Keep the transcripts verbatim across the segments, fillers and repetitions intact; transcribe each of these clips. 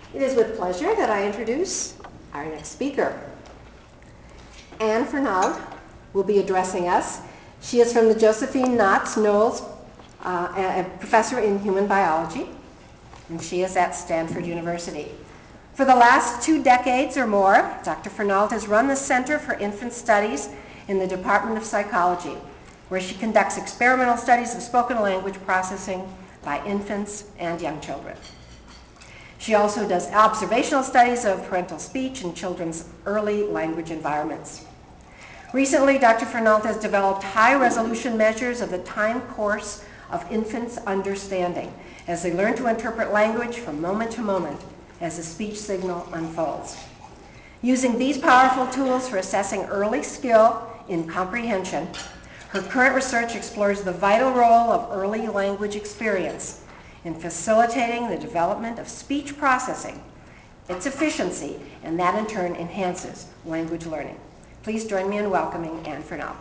It is with pleasure that I introduce our next speaker. Anne Fernald will be addressing us. She is from the Josephine Knotts Knowles, uh, a professor in human biology, and she is at Stanford University. For the last two decades or more, Doctor Fernald has run the Center for Infant Studies in the Department of Psychology, where she conducts experimental studies of spoken language processing by infants and young children. She also does observational studies of parental speech in children's early language environments. Recently, Doctor Fernald has developed high-resolution measures of the time course of infants' understanding as they learn to interpret language from moment to moment as the speech signal unfolds. Using these powerful tools for assessing early skill in comprehension, her current research explores the vital role of early language experience in facilitating the development of speech processing, its efficiency, and that in turn enhances language learning. Please join me in welcoming Anne Fernald.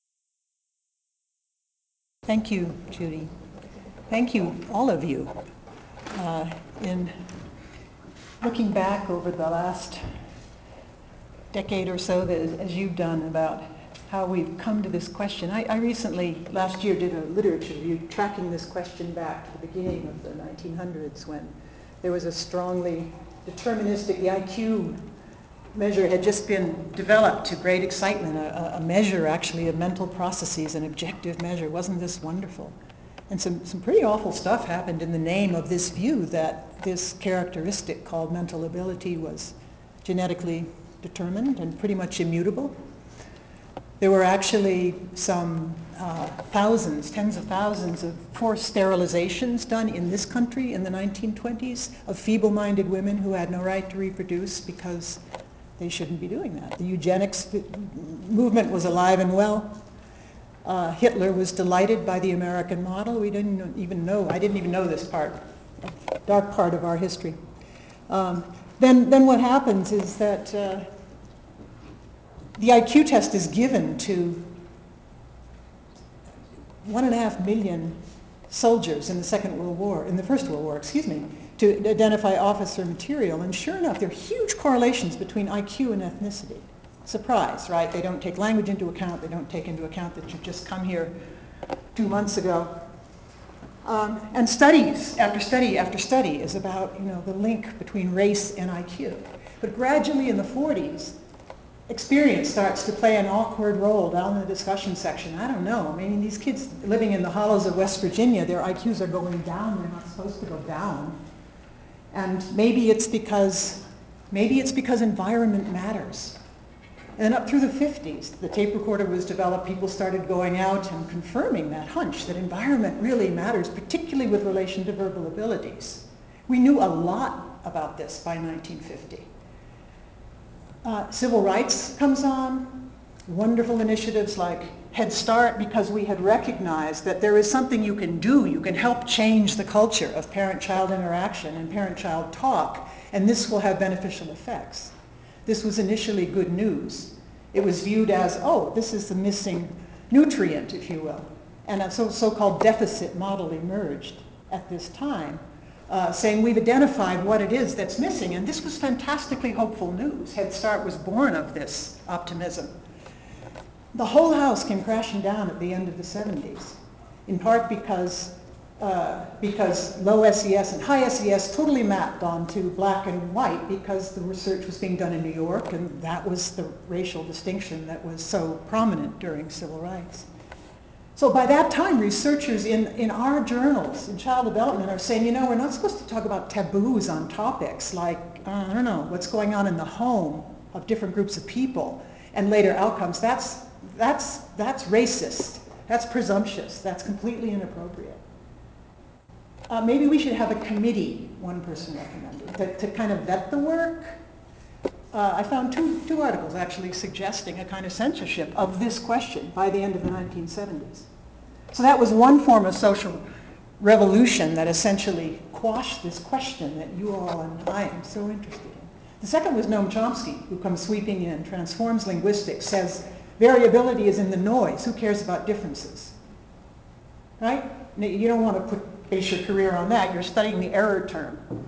Thank you, Judy. Thank you, all of you. Uh, in looking back over the last decade or so, that, as you've done, about how we've come to this question. I, I recently, last year, did a literature review tracking this question back to the beginning of the nineteen hundreds, when there was a strongly deterministic, the I Q measure had just been developed to great excitement, a, a measure actually of mental processes, an objective measure. Wasn't this wonderful? And some, some pretty awful stuff happened in the name of this view that this characteristic called mental ability was genetically determined and pretty much immutable. There were actually some uh, thousands, tens of thousands of forced sterilizations done in this country in the nineteen twenties of feeble-minded women who had no right to reproduce because they shouldn't be doing that. The eugenics movement was alive and well. Uh, Hitler was delighted by the American model. We didn't even know, I didn't even know this part, dark part of our history. Um, then, then what happens is that uh, the I Q test is given to one and a half million soldiers in the Second World War, in the First World War, excuse me, to identify officer material. And sure enough, there are huge correlations between I Q and ethnicity. Surprise, right? They don't take language into account. They don't take into account that you've just come here two months ago. Um, and studies after study after study is about, you know, the link between race and I Q. But gradually in the forties, experience starts to play an awkward role down in the discussion section. I don't know. I mean, these kids living in the hollows of West Virginia, their I Qs are going down. They're not supposed to go down. And maybe it's because, maybe it's because environment matters. And then up through the fifties, the tape recorder was developed. People started going out and confirming that hunch that environment really matters, particularly with relation to verbal abilities. We knew a lot about this by nineteen fifty. Uh, civil rights comes on, wonderful initiatives like Head Start, because we had recognized that there is something you can do. You can help change the culture of parent-child interaction and parent-child talk, and this will have beneficial effects. This was initially good news. It was viewed as, oh, this is the missing nutrient, if you will. And a so, so-called deficit model emerged at this time, uh, saying we've identified what it is that's missing. And this was fantastically hopeful news. Head Start was born of this optimism. The whole house came crashing down at the end of the seventies, in part because Uh, because low S E S and high S E S totally mapped onto black and white because the research was being done in New York, and that was the racial distinction that was so prominent during civil rights. So by that time, researchers in, in our journals in child development are saying, you know, we're not supposed to talk about taboos on topics like, uh, I don't know, what's going on in the home of different groups of people and later outcomes. That's, that's, that's racist. That's presumptuous. That's completely inappropriate. Uh, maybe we should have a committee, one person recommended, to, to kind of vet the work. Uh, I found two, two articles actually suggesting a kind of censorship of this question by the end of the nineteen seventies. So that was one form of social revolution that essentially quashed this question that you all and I am so interested in. The second was Noam Chomsky, who comes sweeping in, transforms linguistics, says variability is in the noise. Who cares about differences? Right? You don't want to put base your career on that. You're studying the error term.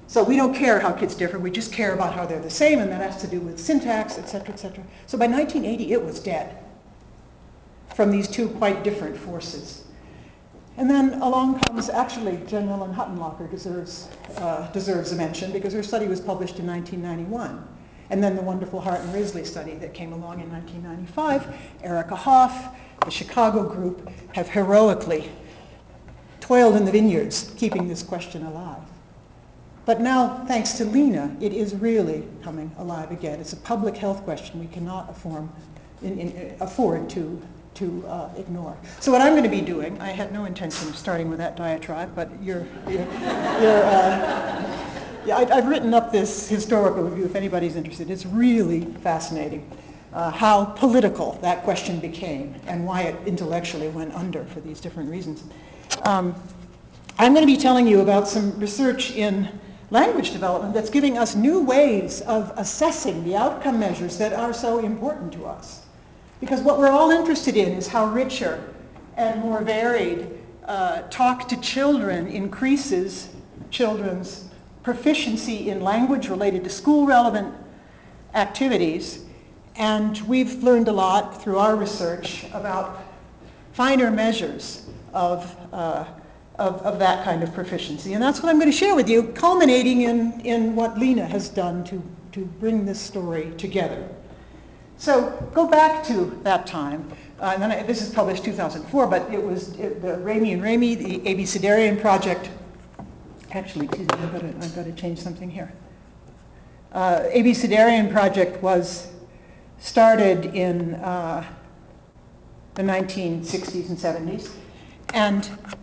So we don't care how kids differ, we just care about how they're the same, and that has to do with syntax, et cetera, et cetera. So by nineteen eighty, it was dead from these two quite different forces. And then along comes, actually, Jen Ellen Huttenlocher deserves, uh, deserves a mention because her study was published in nineteen ninety-one. And then the wonderful Hart and Risley study that came along in nineteen ninety-five. Erica Hoff, the Chicago group, have heroically toiled in the vineyards, keeping this question alive. But now, thanks to Lena, it is really coming alive again. It's a public health question we cannot afford, in, in, afford to, to uh, ignore. So what I'm going to be doing, I had no intention of starting with that diatribe, but you're, you're, you're uh, yeah, I, I've written up this historical review if anybody's interested. It's really fascinating uh, how political that question became and why it intellectually went under for these different reasons. Um, I'm going to be telling you about some research in language development that's giving us new ways of assessing the outcome measures that are so important to us. Because what we're all interested in is how richer and more varied uh, talk to children increases children's proficiency in language related to school relevant activities. And we've learned a lot through our research about finer measures of uh, Of, of that kind of proficiency. And that's what I'm going to share with you, culminating in, in what Lena has done to, to bring this story together. So go back to that time. Uh, and then I, this is published two thousand four, but it was it, the Ramey and Ramey, the Abecedarian project. Actually, excuse me, I've got to, I've got to change something here. Uh, Abecedarian project was started in uh, the nineteen sixties and seventies. And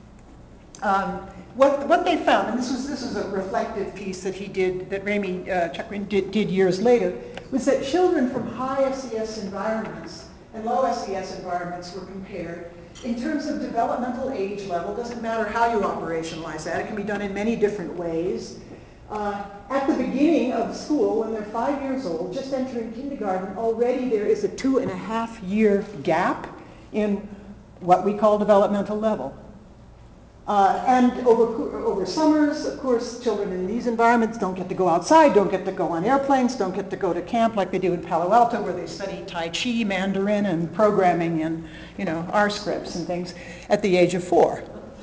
Um, what, what they found, and this was, this was a reflective piece that he did, that Ramey, uh, Chuck Ramey did, did years later, was that children from high S E S environments and low S E S environments were compared in terms of developmental age level. Doesn't matter how you operationalize that, it can be done in many different ways. Uh, at the beginning of school, when they're five years old, just entering kindergarten, already there is a two and a half year gap in what we call developmental level. Uh, and over, over summers, of course, children in these environments don't get to go outside, don't get to go on airplanes, don't get to go to camp like they do in Palo Alto, where they study Tai Chi, Mandarin, and programming and, you know, R scripts and things at the age of four.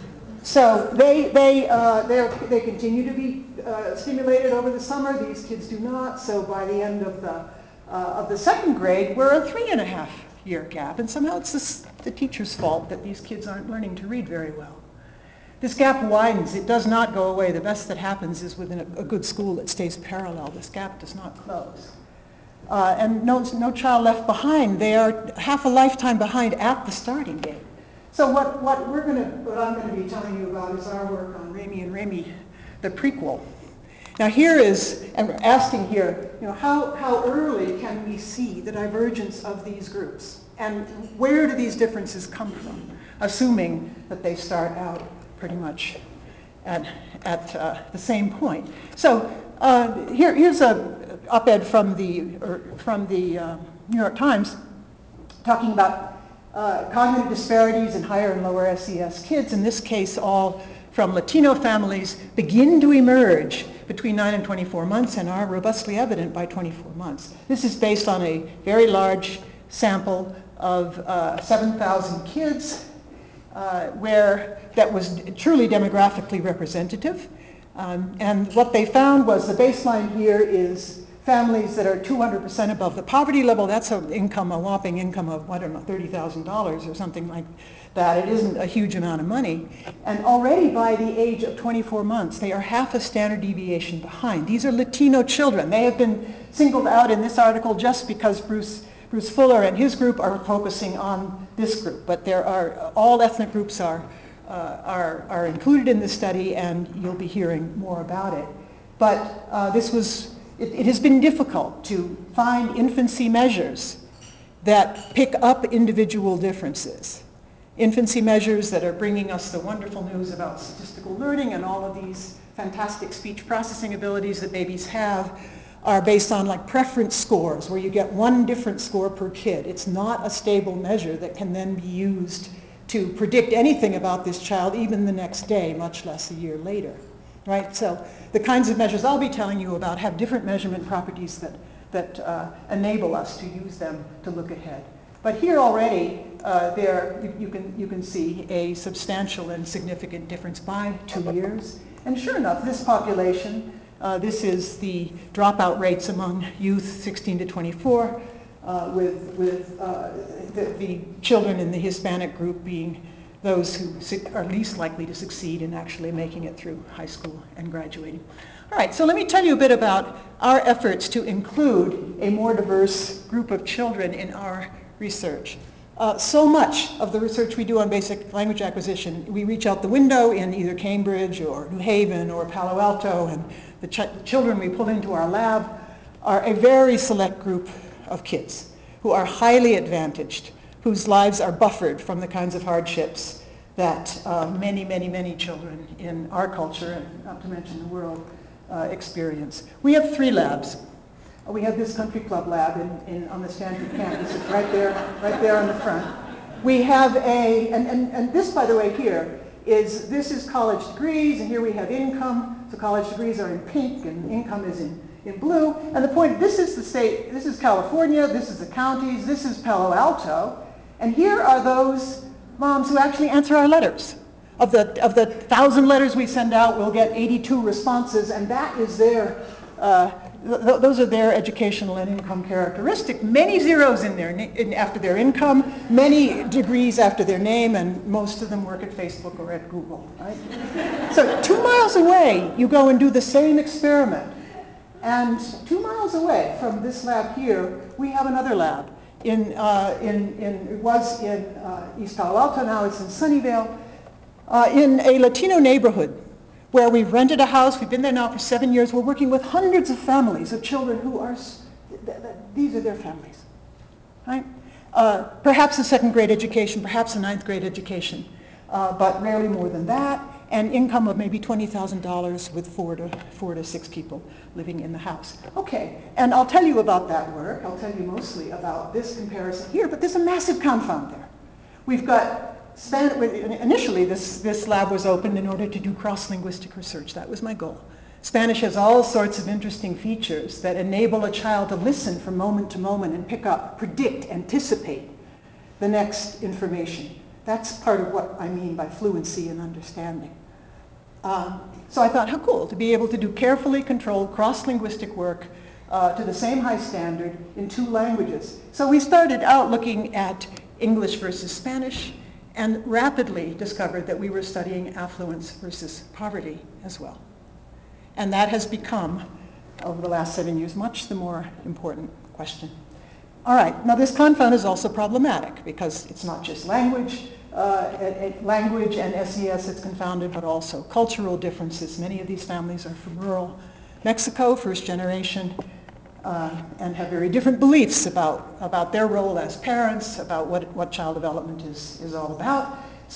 So they, they, uh, they continue to be uh, stimulated over the summer. These kids do not. So by the end of the, uh, of the second grade, we're a three and a half year gap. And somehow it's this, the teacher's fault that these kids aren't learning to read very well. This gap widens. It does not go away. The best that happens is within a, a good school it stays parallel. This gap does not close. Uh, and no, no child left behind. They are half a lifetime behind at the starting gate. So what, what, we're gonna, what I'm going to be telling you about is our work on Ramey and Ramey, the prequel. Now here is, and we're asking here, you know, how, how early can we see the divergence of these groups? And where do these differences come from? Assuming that they start out pretty much at, at uh, the same point. So uh, here, here's a op-ed from the, or from the uh, New York Times talking about uh, cognitive disparities in higher and lower S E S kids, in this case all from Latino families, begin to emerge between nine and twenty-four months and are robustly evident by twenty-four months. This is based on a very large sample of uh, seven thousand kids uh, where that was truly demographically representative. Um, and what they found was the baseline here is families that are two hundred percent above the poverty level. That's an income, a whopping income of, I don't know, thirty thousand dollars or something like that. It isn't a huge amount of money. And already by the age of twenty-four months, they are half a standard deviation behind. These are Latino children. They have been singled out in this article just because Bruce Bruce Fuller and his group are focusing on this group, but there are, all ethnic groups are, uh, are, are included in this study, and you'll be hearing more about it. But uh, this was, it, it has been difficult to find infancy measures that pick up individual differences. Infancy measures that are bringing us the wonderful news about statistical learning and all of these fantastic speech processing abilities that babies have are based on like preference scores where you get one different score per kid. It's not a stable measure that can then be used to predict anything about this child even the next day, much less a year later. right? So the kinds of measures I'll be telling you about have different measurement properties that, that uh, enable us to use them to look ahead. But here already, uh, there you, you, can, you can see a substantial and significant difference by two years. And sure enough, this population, uh, this is the dropout rates among youth sixteen to twenty-four, uh, with, with uh, the, the children in the Hispanic group being those who are least likely to succeed in actually making it through high school and graduating. All right, so let me tell you a bit about our efforts to include a more diverse group of children in our research. Uh, so much of the research we do on basic language acquisition, we reach out the window in either Cambridge or New Haven or Palo Alto, and the ch children we pull into our lab are a very select group of kids who are highly advantaged, whose lives are buffered from the kinds of hardships that uh, many, many, many children in our culture, and not to mention the world, uh, experience. We have three labs. We have this country club lab in, in, on the Stanford campus. It's right there, right there on the front. We have a, and, and, and this, by the way, here, is, this is college degrees, and here we have income. So college degrees are in pink, and income is in, in blue. And the point, this is the state, this is California, this is the counties, this is Palo Alto. And here are those moms who actually answer our letters. Of the, of the thousand letters we send out, we'll get eighty-two responses, and that is their, uh, th those are their educational and income characteristic. Many zeros in their in, after their income, many degrees after their name, and most of them work at Facebook or at Google, right? So two miles away, you go and do the same experiment. And two miles away from this lab here, we have another lab. In, uh, in, in, it was in uh, East Palo Alto, now it's in Sunnyvale, uh, in a Latino neighborhood where we've rented a house. We've been there now for seven years. We're working with hundreds of families of children who are, th th these are their families, right? Uh, perhaps a second grade education, perhaps a ninth grade education, uh, but rarely more than that, and income of maybe twenty thousand dollars with four to, four to six people living in the house. Okay, and I'll tell you about that work. I'll tell you mostly about this comparison here, but there's a massive confound there. We've got, Span initially this, this lab was opened in order to do cross-linguistic research. That was my goal. Spanish has all sorts of interesting features that enable a child to listen from moment to moment and pick up, predict, anticipate the next information. That's part of what I mean by fluency and understanding. Um, so I thought, how cool to be able to do carefully controlled cross-linguistic work uh, to the same high standard in two languages. So we started out looking at English versus Spanish, and rapidly discovered that we were studying affluence versus poverty as well. And that has become, over the last seven years, much the more important question. All right, now this confound is also problematic because it's not just language, uh, it, it, language and S E S it's confounded, but also cultural differences. Many of these families are from rural Mexico, first generation, uh, and have very different beliefs about, about their role as parents, about what, what child development is, is all about.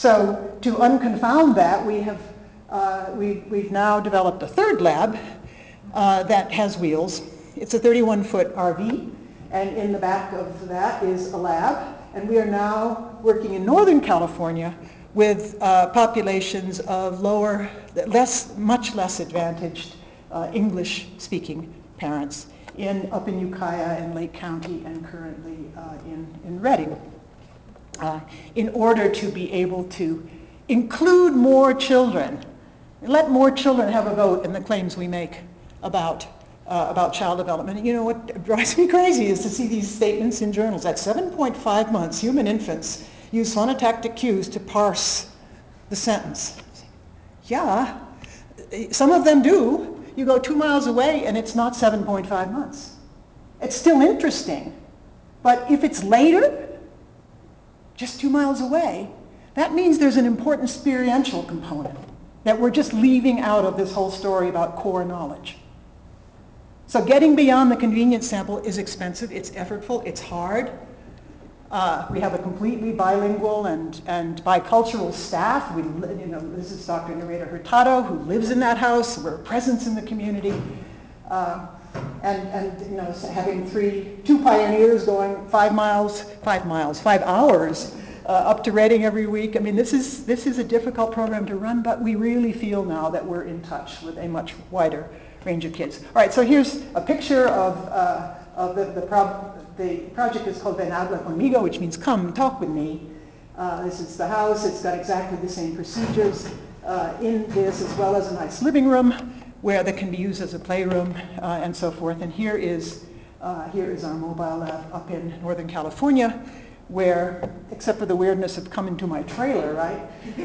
So to unconfound that, we have, uh, we, we've now developed a third lab uh, that has wheels. It's a thirty-one foot R V. And in the back of that is a lab. And we are now working in Northern California with uh, populations of lower, less, much less advantaged uh, English-speaking parents in, up in Ukiah and Lake County and currently uh, in, in Redding, uh, in order to be able to include more children, let more children have a vote in the claims we make about Uh, about child development. And you know what drives me crazy is to see these statements in journals. At seven point five months, human infants use phonotactic cues to parse the sentence. Yeah, some of them do. You go two miles away and it's not seven point five months. It's still interesting. But if it's later, just two miles away, that means there's an important experiential component that we're just leaving out of this whole story about core knowledge. So getting beyond the convenience sample is expensive, it's effortful, it's hard. Uh, we have a completely bilingual and, and bicultural staff. We, you know, this is Doctor Nareda Hurtado, who lives in that house. We're a presence in the community. Uh, and, and you know, having three, two pioneers going five miles, five miles, five hours uh, up to Reading every week. I mean, this is, this is a difficult program to run, but we really feel now that we're in touch with a much wider range of kids. All right, so here's a picture of, uh, of the, the, pro the project is called Ven Habla Conmigo, which means come, talk with me. Uh, this is the house. It's got exactly the same procedures uh, in this, as well as a nice living room where that can be used as a playroom uh, and so forth. And here is, uh, here is our mobile lab up in Northern California, where, except for the weirdness of coming to my trailer, right,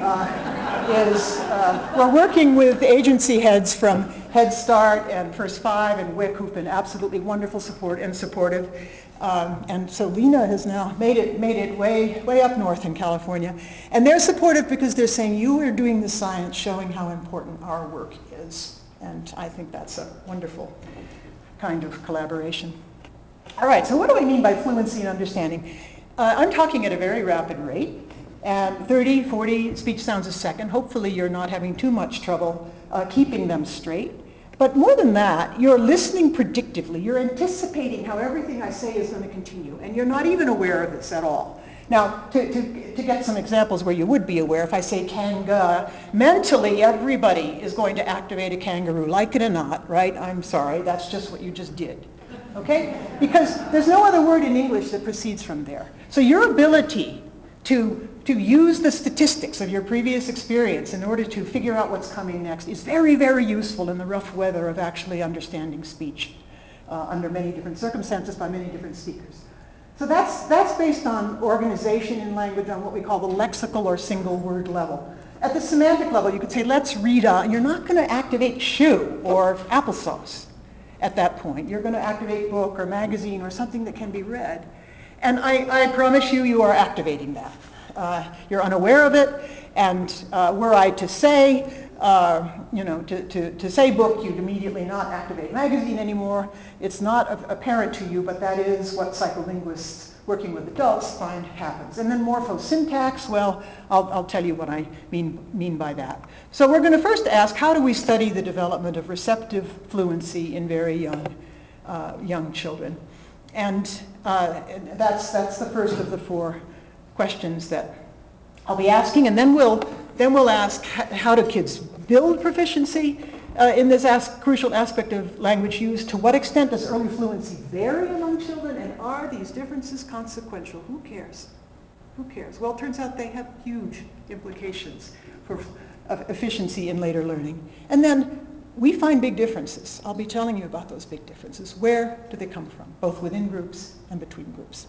uh, is uh, we're working with agency heads from Head Start and First Five and W I C who've been absolutely wonderful support and supportive. Um, and so Lena has now made it, made it way, way up north in California. And they're supportive because they're saying, you are doing the science showing how important our work is. And I think that's a wonderful kind of collaboration. All right, so what do I mean by fluency and understanding? Uh, I'm talking at a very rapid rate, and thirty, forty speech sounds a second. Hopefully you're not having too much trouble uh, keeping them straight. But more than that, you're listening predictively. You're anticipating how everything I say is going to continue, and you're not even aware of this at all. Now, to, to, to get some examples where you would be aware, if I say kanga, mentally everybody is going to activate a kangaroo, like it or not, right? I'm sorry, that's just what you just did. Okay? Because there's no other word in English that proceeds from there. So your ability to, to use the statistics of your previous experience in order to figure out what's coming next is very, very useful in the rough weather of actually understanding speech uh, under many different circumstances by many different speakers. So that's, that's based on organization in language on what we call the lexical or single word level. At the semantic level, you could say, let's read, uh, and you're not going to activate shoe or applesauce. At that point, you're going to activate book or magazine or something that can be read. And I, I promise you, you are activating that. Uh, you're unaware of it, and uh, were I to say, uh, you know, to, to, to say book, you'd immediately not activate magazine anymore. It's not apparent to you, but that is what psycholinguists working with adults find happens. And then morphosyntax, well, I'll, I'll tell you what I mean, mean by that. So we're going to first ask, how do we study the development of receptive fluency in very young, uh, young children? And uh, that's, that's the first of the four questions that I'll be asking. And then we'll, then we'll ask, how do kids build proficiency uh, in this as crucial aspect of language use? To what extent does early fluency vary among children? And are these differences consequential? Who cares? Who cares? Well, it turns out they have huge implications for uh, efficiency in later learning. And then we find big differences. I'll be telling you about those big differences. Where do they come from, both within groups and between groups?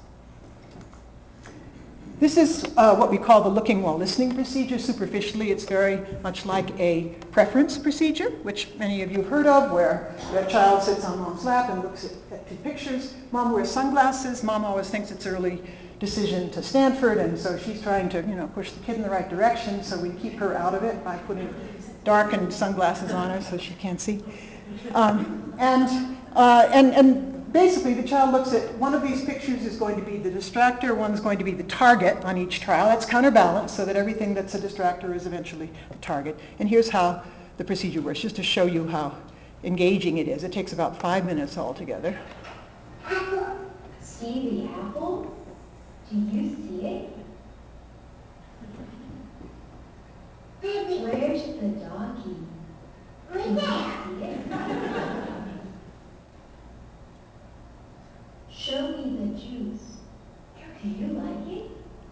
This is uh, what we call the looking while listening procedure. Superficially, it's very much like a preference procedure, which many of you have heard of, where the child sits on mom's lap and looks at, at two pictures. Mom wears sunglasses. Mom always thinks it's early decision to Stanford, and so she's trying to, you know, push the kid in the right direction, so we keep her out of it by putting darkened sunglasses on her so she can't see. Um, and, uh, and, and basically the child looks at one of these pictures is going to be the distractor, one's going to be the target on each trial. That's counterbalanced so that everything that's a distractor is eventually the target. And here's how the procedure works, just to show you how engaging it is. It takes about five minutes altogether. See the apple? Do you see it? Where's the doggy? Right there. Show me the juice. Do you like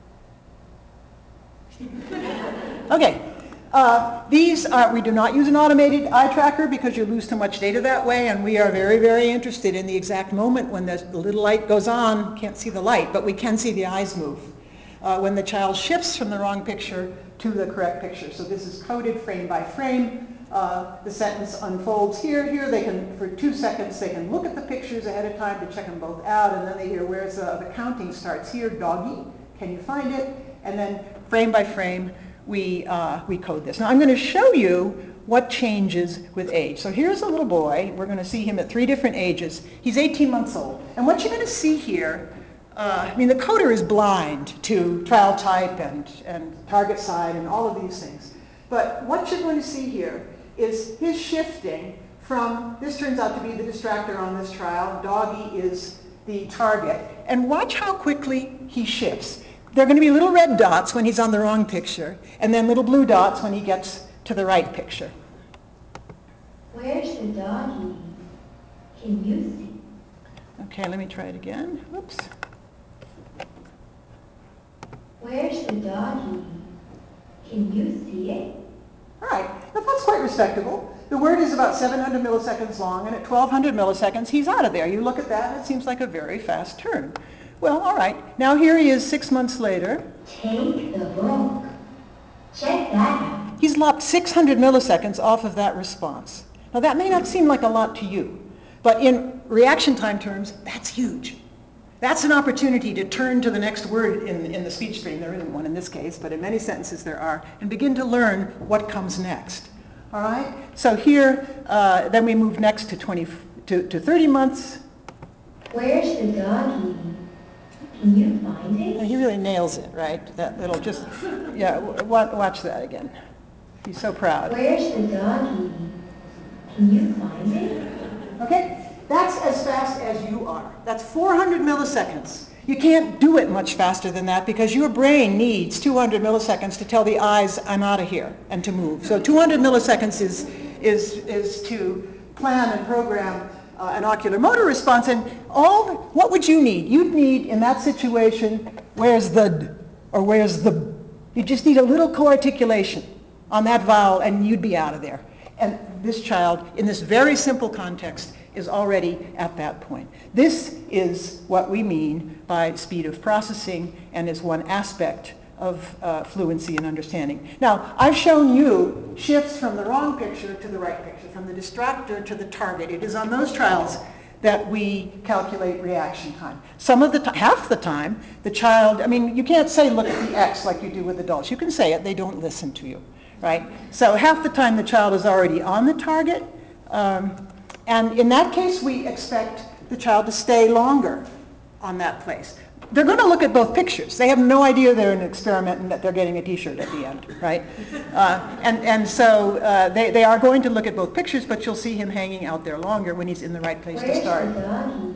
it? Okay. Uh, these are, we do not use an automated eye tracker because you lose too much data that way, and we are very, very interested in the exact moment when the little light goes on. Can't see the light, but we can see the eyes move. Uh, when the child shifts from the wrong picture to the correct picture. So this is coded frame by frame. Uh, the sentence unfolds here. Here they can, for two seconds, they can look at the pictures ahead of time to check them both out, and then they hear where's uh, the counting starts here, doggy, can you find it? And then frame by frame, we, uh, we code this. Now I'm going to show you what changes with age. So here's a little boy. We're going to see him at three different ages. He's eighteen months old. And what you're going to see here, uh, I mean, the coder is blind to trial type and, and target side and all of these things. But what you're going to see here is his shifting from, this turns out to be the distractor on this trial, doggy is the target. And watch how quickly he shifts. there are going to be little red dots when he's on the wrong picture, and then little blue dots when he gets to the right picture. Where's the doggy? Can you see? Okay, let me try it again. Whoops. Where's the doggy? Can you see it? All right, now that's quite respectable. The word is about seven hundred milliseconds long, and at twelve hundred milliseconds, he's out of there. You look at that, and it seems like a very fast turn. Well, all right, now here he is six months later. Take the book. Check that out. He's lopped six hundred milliseconds off of that response. Now, that may not seem like a lot to you, but in reaction time terms, that's huge. That's an opportunity to turn to the next word in, in the speech stream. There isn't one in this case, but in many sentences there are, and begin to learn what comes next. All right? So here, uh, then we move next to, twenty, to, to thirty months. Where's the doggy? Can you find it? And he really nails it, right? That little just, yeah, w- watch that again. He's so proud. Where's the doggy? Can you find it? Okay? That's as fast as you are. That's four hundred milliseconds. You can't do it much faster than that because your brain needs two hundred milliseconds to tell the eyes, I'm out of here, and to move. So two hundred milliseconds is, is, is to plan and program uh, an ocular motor response. And all, what would you need? You'd need, in that situation, where's the d, or where's the b? You just need a little co-articulation on that vowel, and you'd be out of there. And this child, in this very simple context, is already at that point. This is what we mean by speed of processing and is one aspect of uh, fluency and understanding. Now, I've shown you shifts from the wrong picture to the right picture, from the distractor to the target. It is on those trials that we calculate reaction time. Some of the time, half the time, the child, I mean, you can't say look at the X like you do with adults. You can say it, they don't listen to you, right? So half the time the child is already on the target. Um, And in that case, we expect the child to stay longer on that place. They're going to look at both pictures. They have no idea they're in an experiment and that they're getting a T-shirt at the end, right? Uh, and, and so uh, they, they are going to look at both pictures, but you'll see him hanging out there longer when he's in the right place Where's to start. the doggy?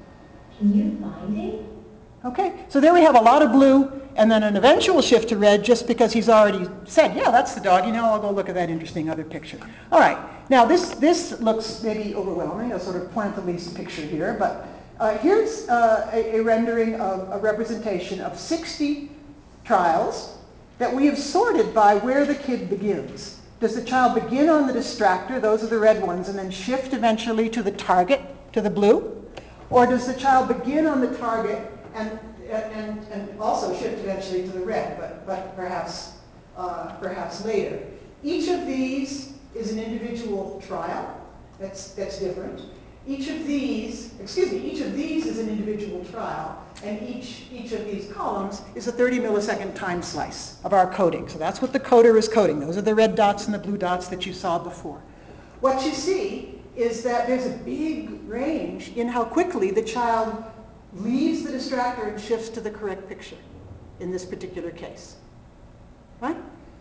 Can you find it? Okay, so there we have a lot of blue and then an eventual shift to red just because he's already said, yeah, that's the dog. You know, I'll go look at that interesting other picture. All right, now this, this looks maybe overwhelming, a sort of pointillist picture here, but uh, here's uh, a, a rendering of a representation of sixty trials that we have sorted by where the kid begins. Does the child begin on the distractor, those are the red ones, and then shift eventually to the target, to the blue? Or does the child begin on the target and, and, and also shift eventually to the red, but, but perhaps, uh, perhaps later? Each of these is an individual trial that's, that's different. Each of these, excuse me, each of these is an individual trial, and each, each of these columns is a thirty millisecond time slice of our coding. So that's what the coder is coding. Those are the red dots and the blue dots that you saw before. What you see is that there's a big range in how quickly the child leaves the distractor and shifts to the correct picture in this particular case. Right?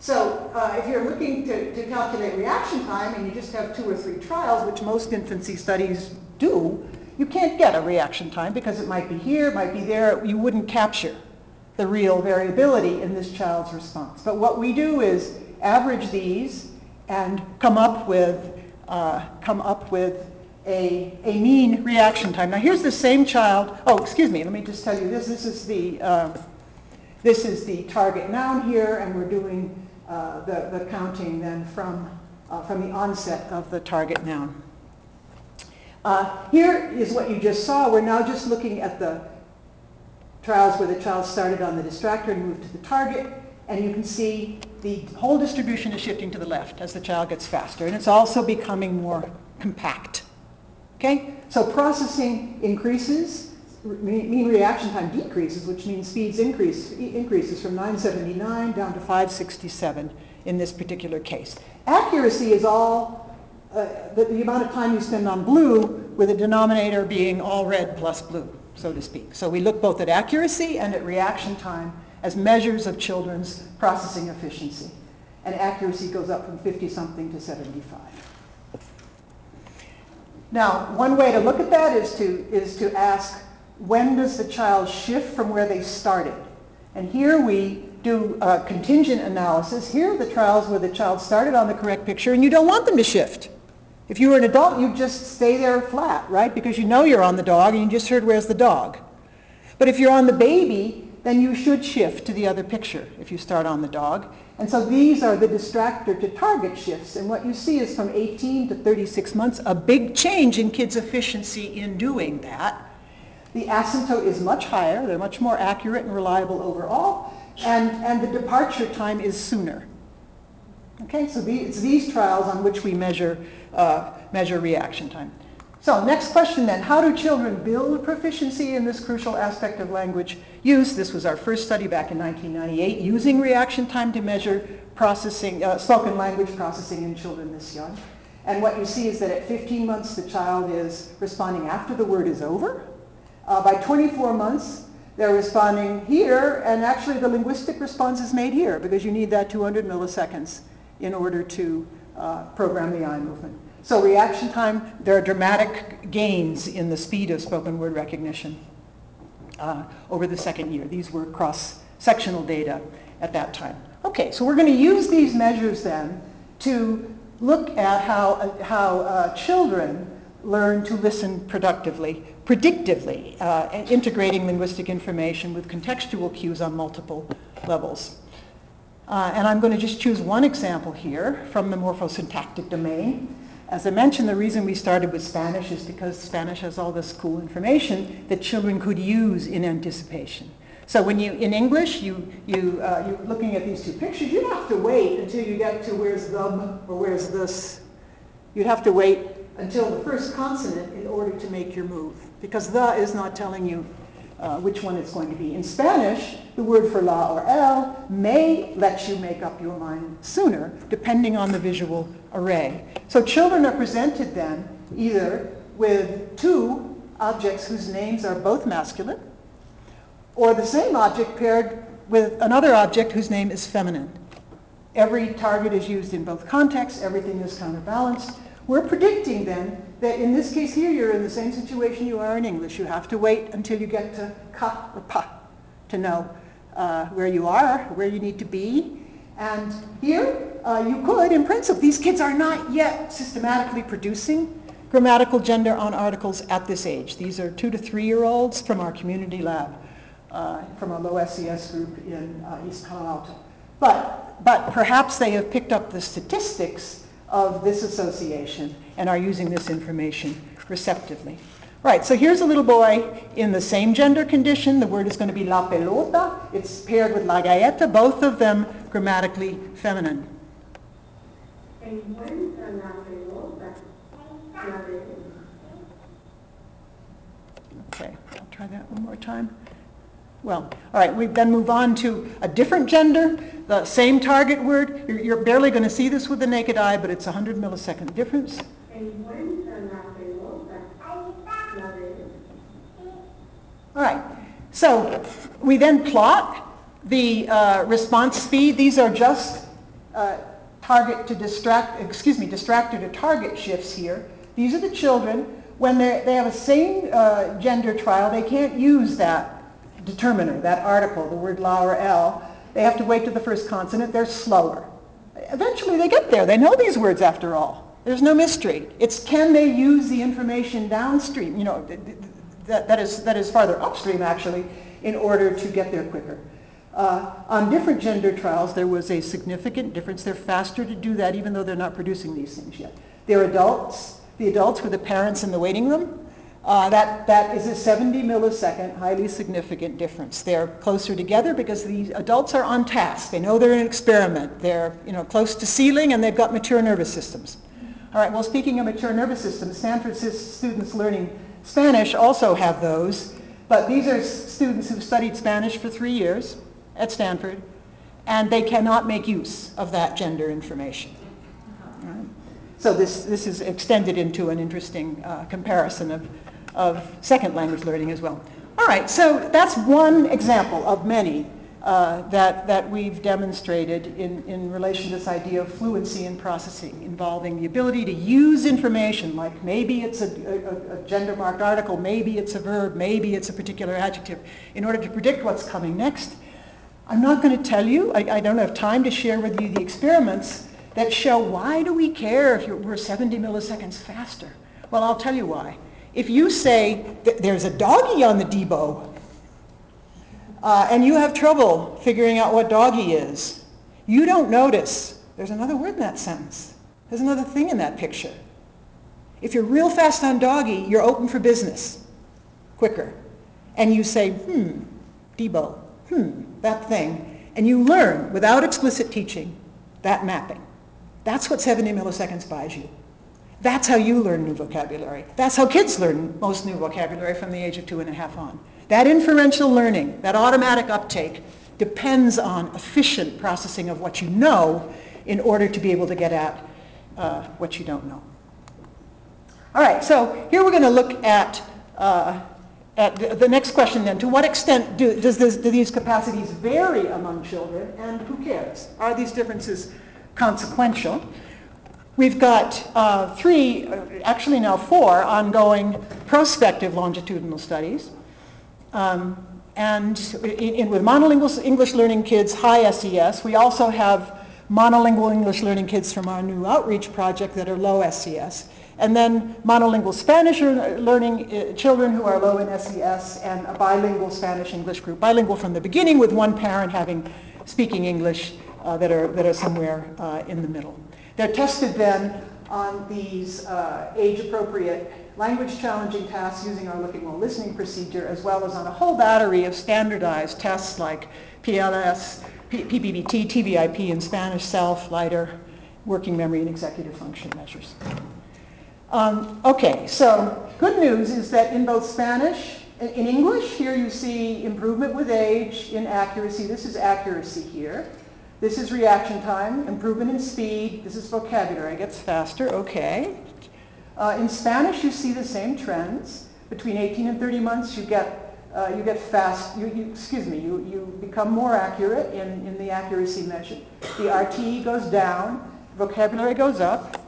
So uh, if you're looking to, to calculate reaction time and you just have two or three trials, which most infancy studies do, you can't get a reaction time because it might be here, it might be there. You wouldn't capture the real variability in this child's response. But what we do is average these and come up with uh, come up with a, a mean reaction time. Now here's the same child. Oh, excuse me. Let me just tell you this. This is the uh, this is the target noun here, and we're doing uh, the the counting then from uh, from the onset of the target noun. Uh, here is what you just saw. We're now just looking at the trials where the child started on the distractor and moved to the target, and you can see the whole distribution is shifting to the left as the child gets faster, and it's also becoming more compact. Okay? So processing increases, mean reaction time decreases, which means speeds increase, increases from nine seventy-nine down to five sixty-seven in this particular case. Accuracy is all uh, the, the amount of time you spend on blue, with the denominator being all red plus blue, so to speak. So we look both at accuracy and at reaction time as measures of children's processing efficiency. And accuracy goes up from fifty something to seventy-five. Now, one way to look at that is to, is to ask, when does the child shift from where they started? And here we do a contingent analysis. Here are the trials where the child started on the correct picture and you don't want them to shift. If you were an adult, you'd just stay there flat, right? Because you know you're on the dog and you just heard where's the dog. But if you're on the baby, then you should shift to the other picture if you start on the dog. And so these are the distractor to target shifts. And what you see is from eighteen to thirty-six months, a big change in kids' efficiency in doing that. The asymptote is much higher. They're much more accurate and reliable overall. And, and the departure time is sooner. Okay, so the, it's these trials on which we measure, uh, measure reaction time. So next question then, how do children build proficiency in this crucial aspect of language use? This was our first study back in nineteen ninety-eight, using reaction time to measure processing, uh, spoken language processing in children this young. And what you see is that at fifteen months, the child is responding after the word is over. Uh, by twenty-four months, they're responding here, and actually the linguistic response is made here because you need that two hundred milliseconds in order to uh, program the eye movement. So reaction time, there are dramatic gains in the speed of spoken word recognition uh, over the second year. These were cross-sectional data at that time. Okay, so we're going to use these measures then to look at how, uh, how uh, children learn to listen productively, predictively, uh, and integrating linguistic information with contextual cues on multiple levels. Uh, and I'm going to just choose one example here from the morphosyntactic domain. As I mentioned, the reason we started with Spanish is because Spanish has all this cool information that children could use in anticipation. So when you, in English, you, you, uh, you're looking at these two pictures, you don't have to wait until you get to where's them or where's this. You'd have to wait until the first consonant in order to make your move, because the is not telling you uh, which one it's going to be. In Spanish, the word for la or el may let you make up your mind sooner, depending on the visual array. So children are presented then either with two objects whose names are both masculine, or the same object paired with another object whose name is feminine. Every target is used in both contexts, everything is counterbalanced. We're predicting then that in this case here, you're in the same situation you are in English. You have to wait until you get to ka or pa to know uh, where you are, where you need to be. And here, uh, you could, in principle, these kids are not yet systematically producing grammatical gender on articles at this age. These are two to three-year-olds from our community lab, uh, from our low S E S group in uh, East Palo Alto. But, but perhaps they have picked up the statistics of this association and are using this information receptively. Right, so here's a little boy in the same gender condition. The word is going to be la pelota. It's paired with la galleta, both of them grammatically feminine. Okay, I'll try that one more time. Well, all right, we then move on to a different gender, the same target word. You're, you're barely going to see this with the naked eye, but it's a one hundred millisecond difference. All right, so we then plot the uh, response speed. These are just uh, target to distract, excuse me, distractor to target shifts here. These are the children. When they have a same uh, gender trial, they can't use that determiner, that article, the word la or el. They have to wait to the first consonant. They're slower. Eventually they get there. They know these words after all. There's no mystery. It's can they use the information downstream, you know, that, that, is, that is farther upstream actually, in order to get there quicker. Uh, on different gender trials, there was a significant difference. They're faster to do that even though they're not producing these things yet. They're adults. The adults were the parents in the waiting room. Uh, that, that is a seventy millisecond, highly significant difference. They're closer together because the adults are on task. They know they're in an experiment. They're you know, close to ceiling and they've got mature nervous systems. All right, well, speaking of mature nervous systems, Stanford students learning Spanish also have those, but these are students who've studied Spanish for three years at Stanford, and they cannot make use of that gender information. All right. So this, this is extended into an interesting uh, comparison of of second language learning as well. All right, so that's one example of many uh, that, that we've demonstrated in, in relation to this idea of fluency in processing, involving the ability to use information, like maybe it's a, a, a gender-marked article, maybe it's a verb, maybe it's a particular adjective, in order to predict what's coming next. I'm not going to tell you, I, I don't have time to share with you the experiments that show why do we care if you're, we're seventy milliseconds faster. Well, I'll tell you why. If you say that there's a doggy on the Debo, uh, and you have trouble figuring out what doggy is, you don't notice there's another word in that sentence. There's another thing in that picture. If you're real fast on doggy, you're open for business quicker. And you say, hmm, Debo, hmm, that thing. And you learn, without explicit teaching, that mapping. That's what seventy milliseconds buys you. That's how you learn new vocabulary. That's how kids learn most new vocabulary from the age of two and a half on. That inferential learning, that automatic uptake, depends on efficient processing of what you know in order to be able to get at uh, what you don't know. All right, so here we're going to look at, uh, at the, the next question then. To what extent do, does this, do these capacities vary among children, and who cares? Are these differences consequential? We've got uh, three, uh, actually now four, ongoing prospective longitudinal studies. Um, and in, in, with monolingual English learning kids, high S E S. We also have monolingual English learning kids from our new outreach project that are low S E S. And then monolingual Spanish learning uh, children who are low in S E S, and a bilingual Spanish-English group. Bilingual from the beginning, with one parent having speaking English uh, that are that are somewhere uh, in the middle. They're tested then on these uh, age-appropriate language-challenging tasks using our looking while listening procedure, as well as on a whole battery of standardized tests like P L S, P P B T, T V I P in Spanish, self, lighter, working memory, and executive function measures. Um, okay, so good news is that in both Spanish, in English, here you see improvement with age in accuracy. This is accuracy here. This is reaction time, improvement in speed. This is vocabulary, it gets faster, okay. Uh, in Spanish, you see the same trends. Between eighteen and thirty months, you get, uh, you get fast, you, you, excuse me, you, you become more accurate in, in the accuracy measure. The R T E goes down, vocabulary goes up.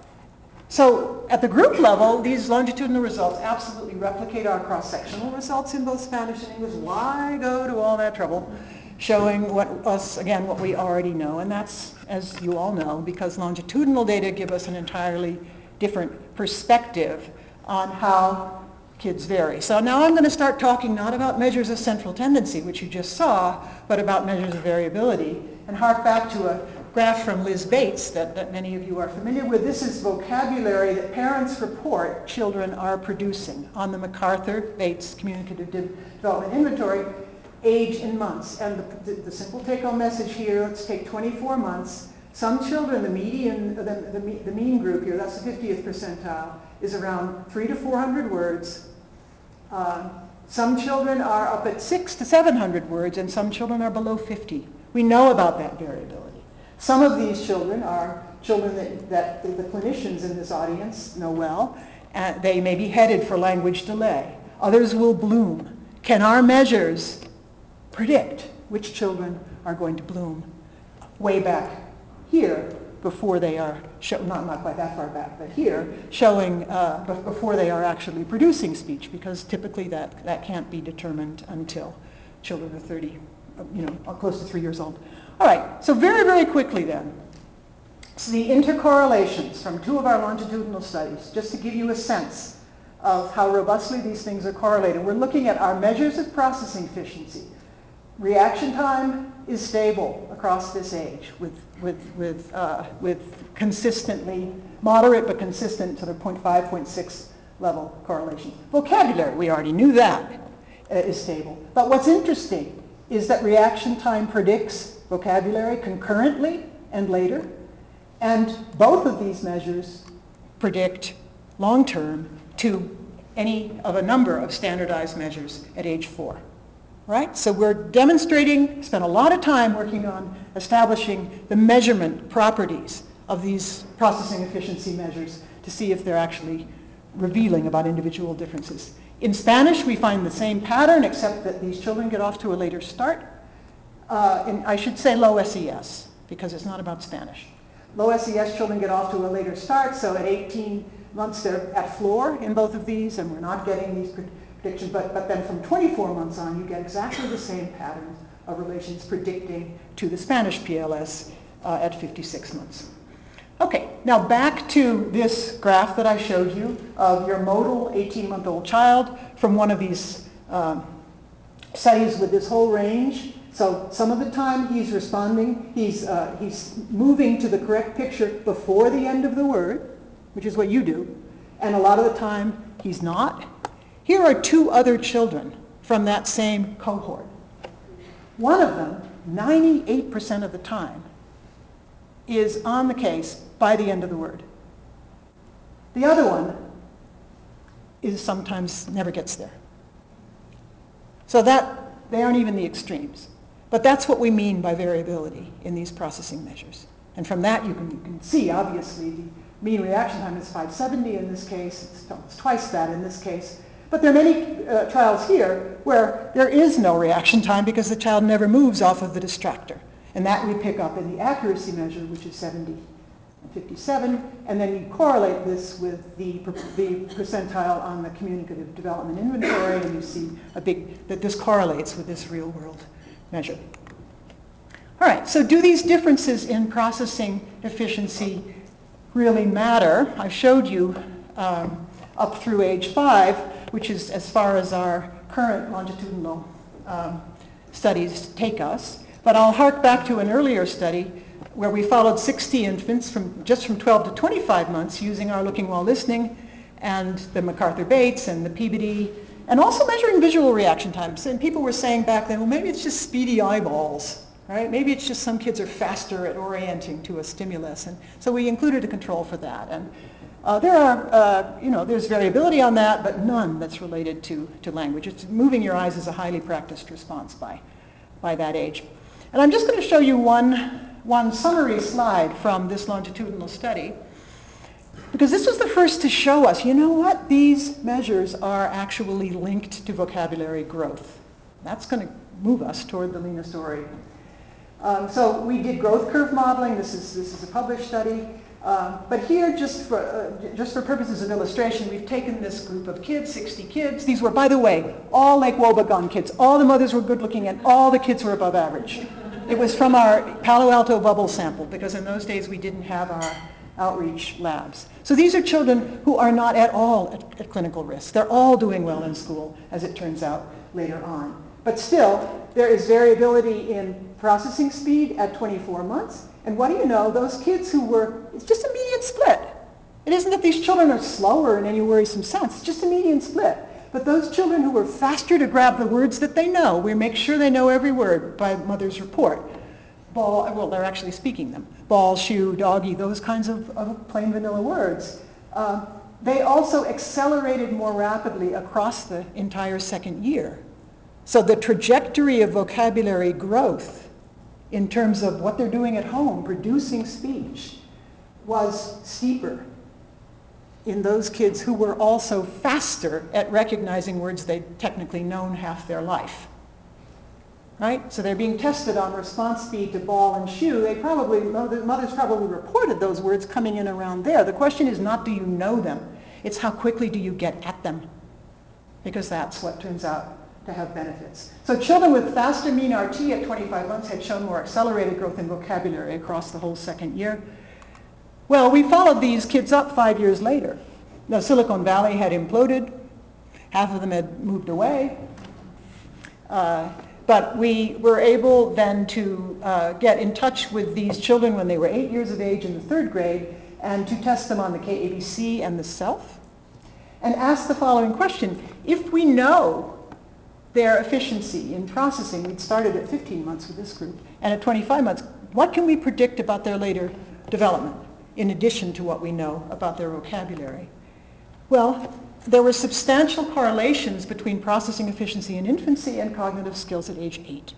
So at the group level, these longitudinal results absolutely replicate our cross-sectional results in both Spanish and English. Why go to all that trouble showing what us, again, what we already know? And that's, as you all know, because longitudinal data give us an entirely different perspective on how kids vary. So now I'm going to start talking not about measures of central tendency, which you just saw, but about measures of variability, and hark back to a graph from Liz Bates that, that many of you are familiar with. This is vocabulary that parents report children are producing on the MacArthur-Bates Communicative De- Development Inventory, age in months. And the, the, the simple take-home message here, let's take twenty-four months. Some children, the median, the, the, the mean group here, that's the fiftieth percentile, is around three to four hundred words. Uh, some children are up at six to seven hundred words, and some children are below fifty. We know about that variability. Some of these children are children that, that the clinicians in this audience know well. Uh, they may be headed for language delay. Others will bloom. Can our measures predict which children are going to bloom way back here before they are, show, not, not quite that far back, but here, showing uh, b- before they are actually producing speech, because typically that, that can't be determined until children are thirty, you know, close to three years old. All right, so very, very quickly then, so the intercorrelations from two of our longitudinal studies, just to give you a sense of how robustly these things are correlated. We're looking at our measures of processing efficiency. Reaction time is stable across this age with, with, with, uh, with consistently, moderate but consistent sort of zero point five, zero point six level correlation. Vocabulary, we already knew that, uh, is stable. But what's interesting is that reaction time predicts vocabulary concurrently and later. And both of these measures predict long-term to any of a number of standardized measures at age four. Right? So we're demonstrating, spent a lot of time working on establishing the measurement properties of these processing efficiency measures to see if they're actually revealing about individual differences. In Spanish, we find the same pattern, except that these children get off to a later start. Uh, and I should say low S E S, because it's not about Spanish. Low S E S children get off to a later start, so at eighteen months they're at floor in both of these, and we're not getting these predictions. But, but then from twenty-four months on, you get exactly the same patterns of relations predicting to the Spanish P L S uh, at fifty-six months. Okay, now back to this graph that I showed you of your modal eighteen-month-old child from one of these um, studies with this whole range. So some of the time he's responding, he's, uh, he's moving to the correct picture before the end of the word, which is what you do, and a lot of the time he's not. Here are two other children from that same cohort. One of them, ninety-eight percent of the time, is on the case by the end of the word. The other one is sometimes never gets there. So that, they aren't even the extremes. But that's what we mean by variability in these processing measures. And from that you can, you can see, obviously, the mean reaction time is five seventy in this case. It's almost twice that in this case. But there are many uh, trials here where there is no reaction time because the child never moves off of the distractor. And that we pick up in the accuracy measure, which is seventy and fifty-seven. And then you correlate this with the, the percentile on the communicative development inventory, and you see a big, that this correlates with this real world measure. All right, so do these differences in processing efficiency really matter? I showed you um, up through age five, which is as far as our current longitudinal um, studies take us. But I'll hark back to an earlier study where we followed sixty infants from just from twelve to twenty-five months using our Looking While Listening and the MacArthur-Bates and the Peabody, and also measuring visual reaction times. And people were saying back then, well, maybe it's just speedy eyeballs, right? Maybe it's just some kids are faster at orienting to a stimulus. And so we included a control for that. And uh, there are, uh, you know, there's variability on that, but none that's related to, to language. It's moving your eyes is a highly practiced response by, by that age. And I'm just going to show you one, one summary slide from this longitudinal study, because this was the first to show us, you know what, these measures are actually linked to vocabulary growth. That's going to move us toward the Lena story. Um, so we did growth curve modeling. This is, this is a published study. Um, but here, just for, uh, just for purposes of illustration, we've taken this group of kids, sixty kids. These were, by the way, all Lake Wobegon kids. All the mothers were good looking and all the kids were above average. It was from our Palo Alto bubble sample, because in those days we didn't have our outreach labs. So these are children who are not at all at, at clinical risk. They're all doing well in school, as it turns out later on. But still, there is variability in processing speed at twenty-four months. And what do you know? Those kids who were, it's just a median split. It isn't that these children are slower in any worrisome sense. It's just a median split. But those children who were faster to grab the words that they know, we make sure they know every word by mother's report. Ball, well, they're actually speaking them. Ball, shoe, doggy, those kinds of, of plain vanilla words. Uh, they also accelerated more rapidly across the entire second year. So the trajectory of vocabulary growth in terms of what they're doing at home, producing speech, was steeper in those kids who were also faster at recognizing words they'd technically known half their life. Right? So they're being tested on response speed to ball and shoe. They probably, the mothers probably reported those words coming in around there. The question is not do you know them, it's how quickly do you get at them, because that's what turns out to have benefits. So children with faster mean R T at twenty-five months had shown more accelerated growth in vocabulary across the whole second year. Well, we followed these kids up five years later. Now, Silicon Valley had imploded. Half of them had moved away. Uh, but we were able then to uh, get in touch with these children when they were eight years of age in the third grade and to test them on the K A B C and the SELF and ask the following question. If we know their efficiency in processing, we'd started at fifteen months with this group, and at twenty-five months, what can we predict about their later development in addition to what we know about their vocabulary? Well, there were substantial correlations between processing efficiency in infancy and cognitive skills at age eight.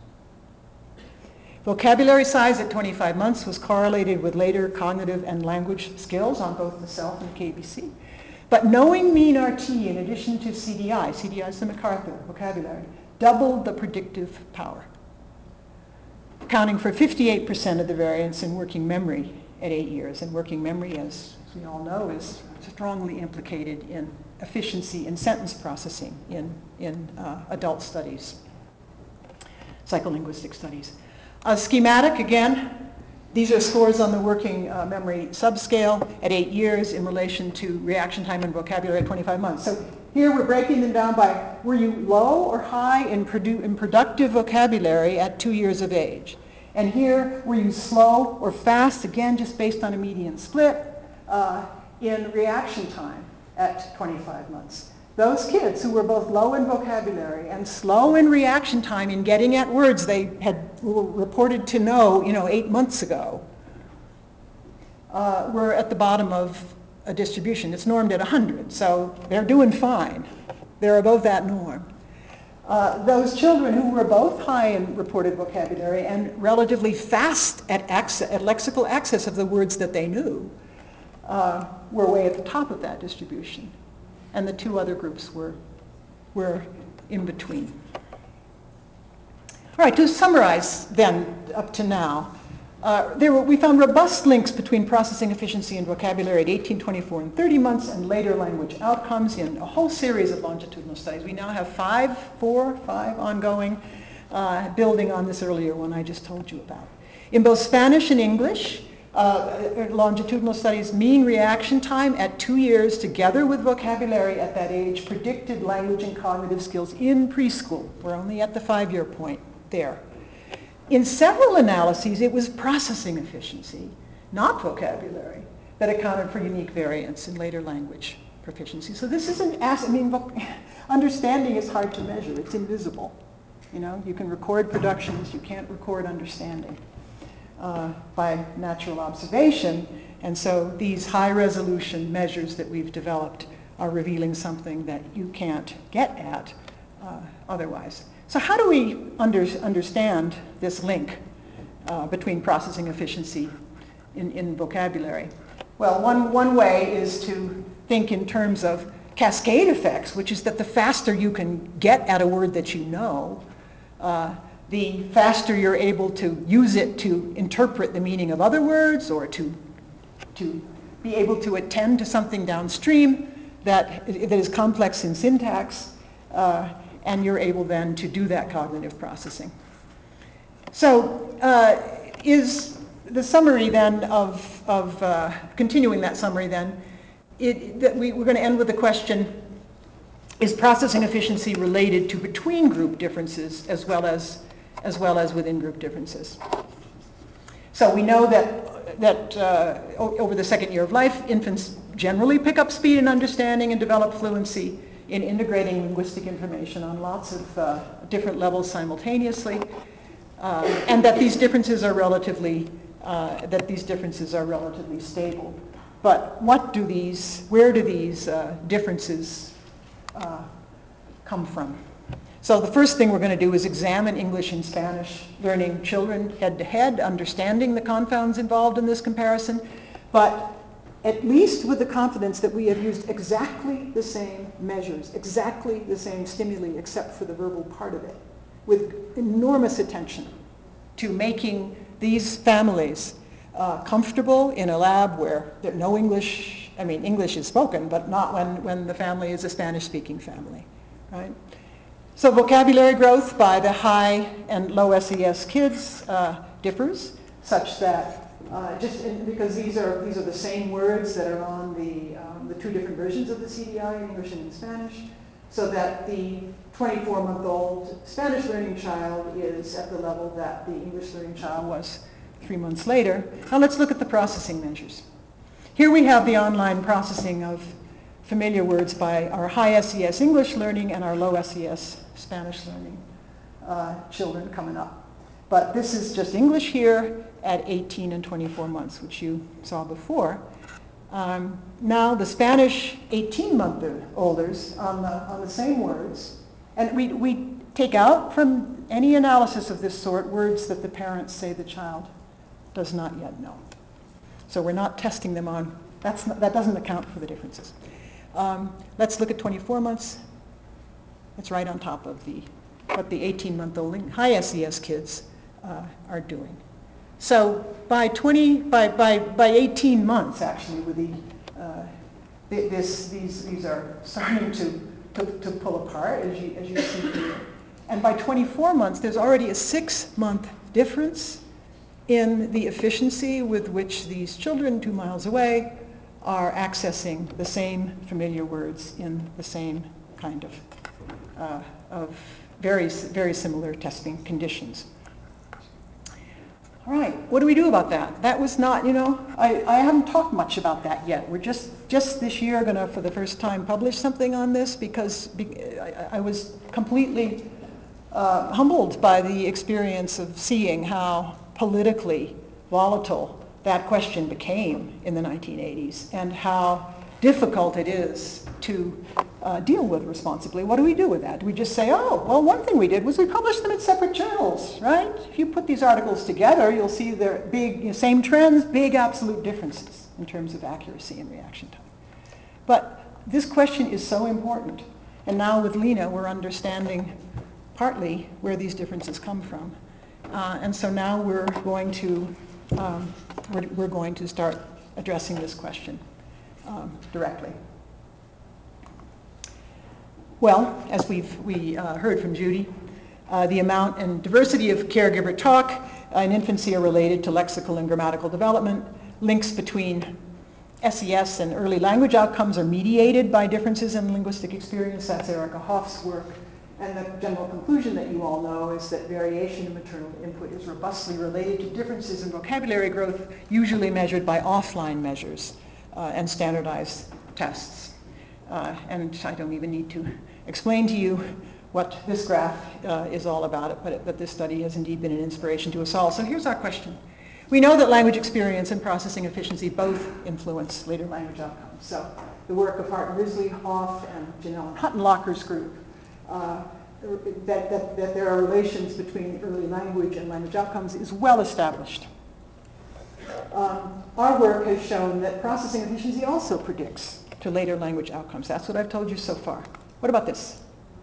Vocabulary size at twenty-five months was correlated with later cognitive and language skills on both the SELF and K B C. But knowing mean R T in addition to C D I, C D I is the MacArthur vocabulary, doubled the predictive power, accounting for fifty-eight percent of the variance in working memory at eight years. And working memory, as we all know, is strongly implicated in efficiency in sentence processing in, in uh, adult studies. psycholinguistic studies. Uh, schematic, again, these are scores on the working uh, memory subscale at eight years in relation to reaction time and vocabulary at twenty-five months. So here we're breaking them down by, were you low or high in, produ- in productive vocabulary at two years of age? And here, were you slow or fast, again, just based on a median split, uh, in reaction time at twenty-five months. Those kids who were both low in vocabulary and slow in reaction time in getting at words they had were reported to know, you know, eight months ago, uh, were at the bottom of a distribution. It's normed at one hundred, so they're doing fine. They're above that norm. Uh, those children who were both high in reported vocabulary and relatively fast at, access, at lexical access of the words that they knew uh, were way at the top of that distribution. And the two other groups were, were in between. All right, to summarize then up to now, uh, there were, we found robust links between processing efficiency and vocabulary at eighteen, twenty-four, and thirty months and later language outcomes in a whole series of longitudinal studies. We now have five, four, five ongoing, uh, building on this earlier one I just told you about. In both Spanish and English, uh, longitudinal studies, mean reaction time at two years together with vocabulary at that age predicted language and cognitive skills in preschool. We're only at the five-year point there. In several analyses, it was processing efficiency, not vocabulary, that accounted for unique variance in later language proficiency. So this is an asset. I mean, understanding is hard to measure. It's invisible. You know, you can record productions, you can't record understanding uh, by natural observation. And so these high-resolution measures that we've developed are revealing something that you can't get at uh, otherwise. So how do we under, understand this link uh, between processing efficiency in, in vocabulary? Well, one, one way is to think in terms of cascade effects, which is that the faster you can get at a word that you know, uh, the faster you're able to use it to interpret the meaning of other words or to, to be able to attend to something downstream that, that is complex in syntax. Uh, and you're able then to do that cognitive processing. So uh, is the summary then of, of uh, continuing that summary then, it, that we, we're going to end with the question, is processing efficiency related to between group differences as well as, as well as within group differences? So we know that, that uh, over the second year of life, infants generally pick up speed and understanding and develop fluency in integrating linguistic information on lots of uh, different levels simultaneously, uh, and that these differences are relatively uh, that these differences are relatively stable. But what do these? Where do these uh, differences uh, come from? So the first thing we're going to do is examine English and Spanish learning children head to head, understanding the confounds involved in this comparison, but at least with the confidence that we have used exactly the same measures, exactly the same stimuli, except for the verbal part of it, with enormous attention to making these families uh, comfortable in a lab where there no English, I mean, English is spoken, but not when, when the family is a Spanish-speaking family, right? So vocabulary growth by the high and low S E S kids uh, differs, such that Uh, just in, because these are these are the same words that are on the um, the two different versions of the C D I in English and in Spanish, so that the twenty-four-month-old Spanish learning child is at the level that the English learning child was three months later. Now let's look at the processing measures. Here we have the online processing of familiar words by our high S E S English learning and our low S E S Spanish learning uh, children coming up. But this is just English here at eighteen and twenty-four months, which you saw before. Um, now the Spanish eighteen-month-olders on the, on the same words, and we, we take out from any analysis of this sort words that the parents say the child does not yet know. So we're not testing them on, that's not, that doesn't account for the differences. Um, let's look at twenty-four months. It's right on top of the, what the eighteen-month-old high S E S kids uh, are doing. So by twenty, by, by, by eighteen months, actually, with the, uh, this, these, these are starting to, to, to pull apart, as you, as you see here. And by twenty-four months, there's already a six-month difference in the efficiency with which these children two miles away are accessing the same familiar words in the same kind of, uh, of very, very similar testing conditions. All right, what do we do about that? That was not, you know, I, I haven't talked much about that yet. We're just, just this year going to, for the first time, publish something on this because be, I, I was completely uh, humbled by the experience of seeing how politically volatile that question became in the nineteen eighties and how difficult it is to uh, deal with responsibly. What do we do with that? Do we just say, oh, well, one thing we did was we published them in separate journals, right? If you put these articles together, you'll see they're big, you know, same trends, big absolute differences in terms of accuracy and reaction time. But this question is so important. And now with Lena, we're understanding partly where these differences come from. Uh, and so now we're going to, um, we're, we're going to start addressing this question um, directly. Well, as we've we uh, heard from Judy, uh, the amount and diversity of caregiver talk in infancy are related to lexical and grammatical development. Links between S E S and early language outcomes are mediated by differences in linguistic experience. That's Erica Hoff's work. And the general conclusion that you all know is that variation in maternal input is robustly related to differences in vocabulary growth, usually measured by offline measures uh, and standardized tests. Uh, and I don't even need to explain to you what this graph uh, is all about, but, it, but this study has indeed been an inspiration to us all. So here's our question. We know that language experience and processing efficiency both influence later language outcomes. So the work of Hart and Risley, Hoff, and Janelle Huttenlocher's group, uh, that, that, that there are relations between early language and language outcomes is well established. Um, our work has shown that processing efficiency also predicts to later language outcomes. That's what I've told you so far. What about this?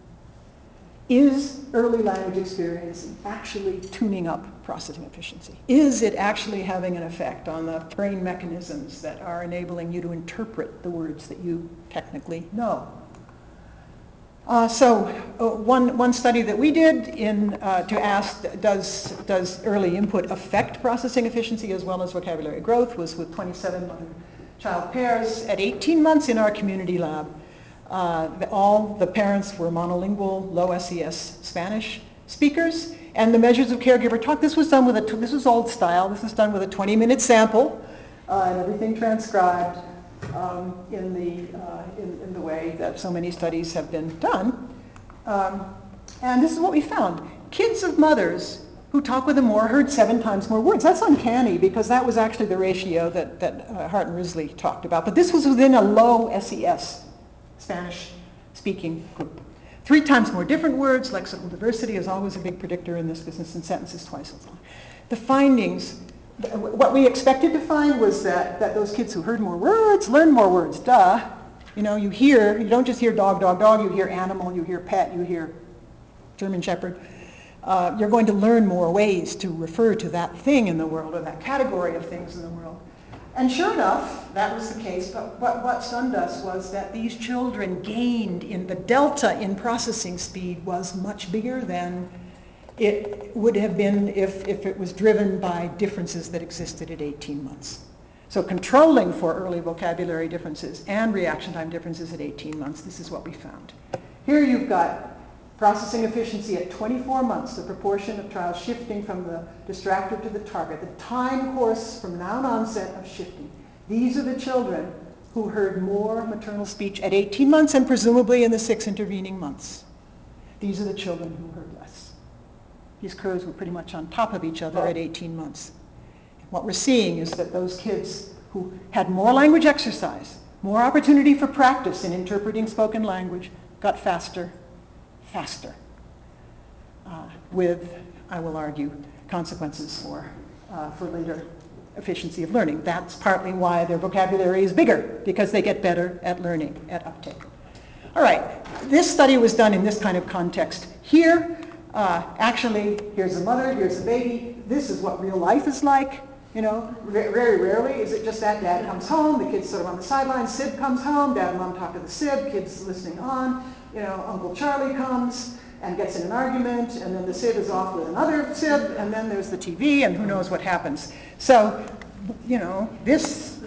Is early language experience actually tuning up processing efficiency? Is it actually having an effect on the brain mechanisms that are enabling you to interpret the words that you technically know? Uh, so uh, one, one study that we did in, uh, to ask, does, does early input affect processing efficiency as well as vocabulary growth was with twenty-seven mother-child pairs at eighteen months in our community lab. Uh, the, all the parents were monolingual, low S E S Spanish speakers, and the measures of caregiver talk, this was done with a, this was old style, this was done with a twenty minute sample, uh, and everything transcribed um, in, the, uh, in, in the way that so many studies have been done. Um, and this is what we found. Kids of mothers who talk with them more heard seven times more words. That's uncanny because that was actually the ratio that, that uh, Hart and Risley talked about. But this was within a low S E S Spanish-speaking group. Three times more different words. Lexical diversity is always a big predictor in this business, and sentences twice as long. The findings, what we expected to find was that, that those kids who heard more words learned more words. Duh. You know, you hear, you don't just hear dog, dog, dog, you hear animal, you hear pet, you hear German Shepherd. Uh, you're going to learn more ways to refer to that thing in the world or that category of things in the world. And sure enough, that was the case, but what, what stunned us was that these children gained in the delta in processing speed was much bigger than it would have been if, if it was driven by differences that existed at eighteen months. So controlling for early vocabulary differences and reaction time differences at eighteen months, this is what we found. Here you've got processing efficiency at twenty-four months, the proportion of trials shifting from the distractor to the target, the time course from noun onset of shifting. These are the children who heard more maternal speech at eighteen months and presumably in the six intervening months. These are the children who heard less. These curves were pretty much on top of each other at eighteen months. What we're seeing is that those kids who had more language exercise, more opportunity for practice in interpreting spoken language, got faster faster, uh, with, I will argue, consequences for, uh, for later efficiency of learning. That's partly why their vocabulary is bigger, because they get better at learning, at uptake. All right, this study was done in this kind of context. Here, uh, actually, here's a mother, here's a baby. This is what real life is like. You know, very rarely is it just that dad comes home, the kid's sort of on the sidelines, Sib comes home, dad and mom talk to the Sib, kids listening on. You know, Uncle Charlie comes, and gets in an argument, and then the sib is off with another sib, and then there's the T V, and who knows what happens. So, you know, this,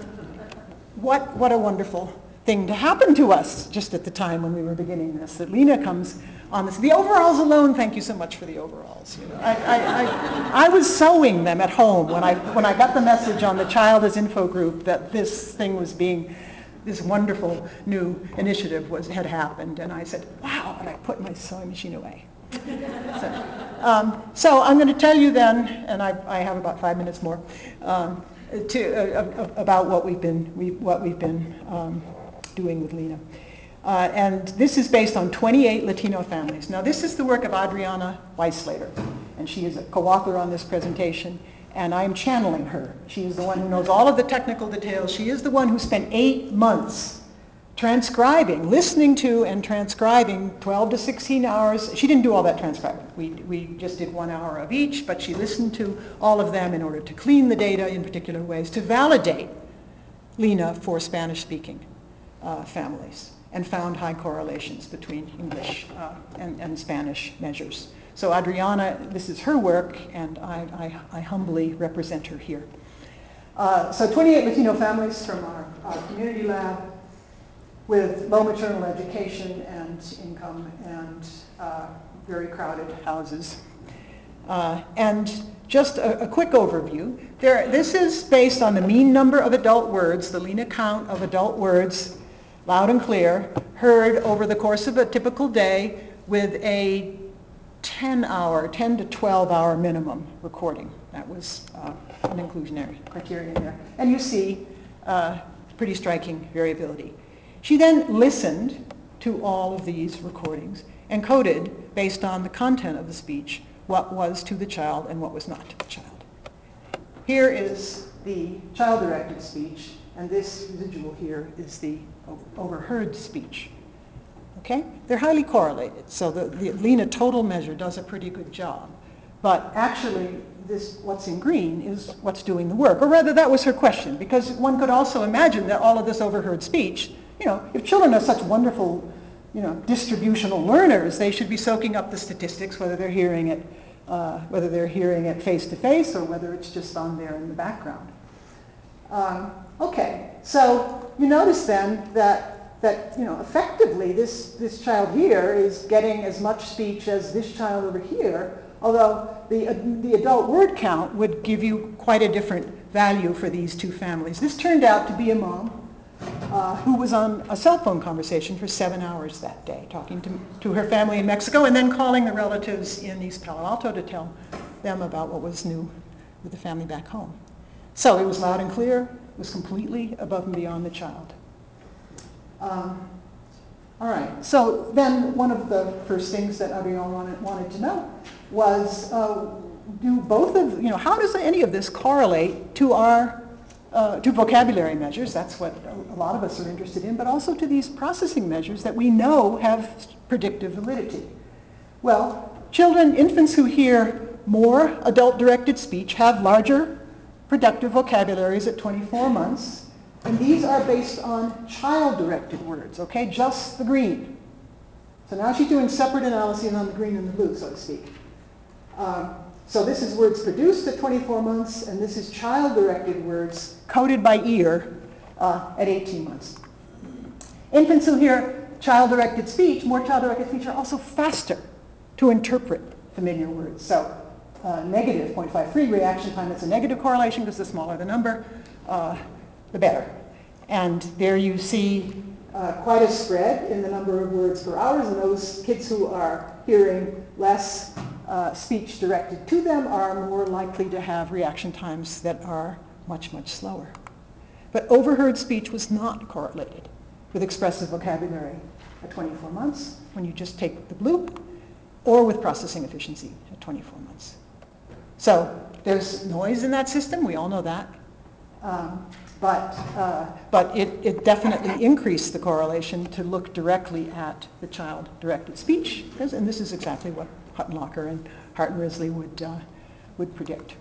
what, what a wonderful thing to happen to us just at the time when we were beginning this, that Lena comes on this. The overalls alone, thank you so much for the overalls. You know, I, I, I, I was sewing them at home when I, when I got the message on the Child as Info group that this thing was being, this wonderful new initiative was, had happened. And I said, wow, and I put my sewing machine away. so, um, so I'm going to tell you then, and I, I have about five minutes more, um, to, uh, about what we've been, we, what we've been um, doing with Lena. Uh, and this is based on twenty-eight Latino families. Now, this is the work of Adriana Weislater, and she is a co-author on this presentation, and I'm channeling her. She is the one who knows all of the technical details. She is the one who spent eight months transcribing, listening to and transcribing twelve to sixteen hours. She didn't do all that transcribing. We, we just did one hour of each, but she listened to all of them in order to clean the data in particular ways, to validate Lena for Spanish-speaking uh, families, and found high correlations between English uh, and, and Spanish measures. So Adriana, this is her work, and I, I, I humbly represent her here. Uh, so twenty-eight Latino families from our, our community lab with low maternal education and income and uh, very crowded houses. Uh, and just a, a quick overview. There, this is based on the mean number of adult words, the Lena count of adult words, loud and clear, heard over the course of a typical day with a ten hour, ten to twelve hour minimum recording. That was uh, an inclusionary criterion there. And you see uh, pretty striking variability. She then listened to all of these recordings and coded, based on the content of the speech, what was to the child and what was not to the child. Here is the child-directed speech, and this residual here is the overheard speech. Okay? They're highly correlated, so the, the Lena total measure does a pretty good job. But actually, this, what's in green is what's doing the work. Or rather, that was her question, because one could also imagine that all of this overheard speech, you know, if children are such wonderful, you know, distributional learners, they should be soaking up the statistics, whether they're hearing it, uh, whether they're hearing it face to face or whether it's just on there in the background. Um, okay, so you notice then that that you know effectively this this child here is getting as much speech as this child over here, although the uh, the adult word count would give you quite a different value for these two families. This turned out to be a mom uh, who was on a cell phone conversation for seven hours that day, talking to, to her family in Mexico and then calling the relatives in East Palo Alto to tell them about what was new with the family back home. So it was loud and clear, it was completely above and beyond the child. Um, all right, so then one of the first things that Adriana wanted, wanted to know was, uh, do both of, you know, how does any of this correlate to our Uh, to vocabulary measures, that's what a lot of us are interested in, but also to these processing measures that we know have predictive validity. Well, children, infants who hear more adult-directed speech have larger productive vocabularies at twenty-four months, and these are based on child-directed words, okay, just the green. So now she's doing separate analyses on the green and the blue, so to speak. Um, So this is words produced at twenty-four months, and this is child-directed words coded by ear uh, at eighteen months. Infants who hear child-directed speech, more child-directed speech, are also faster to interpret familiar words. So uh, negative zero point five three reaction time, it's a negative correlation because the smaller the number, uh, the better. And there you see uh, quite a spread in the number of words per hour, and those kids who are hearing less Uh, speech directed to them are more likely to have reaction times that are much, much slower. But overheard speech was not correlated with expressive vocabulary at twenty-four months, when you just take the blue, or with processing efficiency at twenty-four months. So there's noise in that system, we all know that. Um, but uh, but it, it definitely increased the correlation to look directly at the child-directed speech, and this is exactly what Huttenlocher and Hart and Risley would, uh, would predict.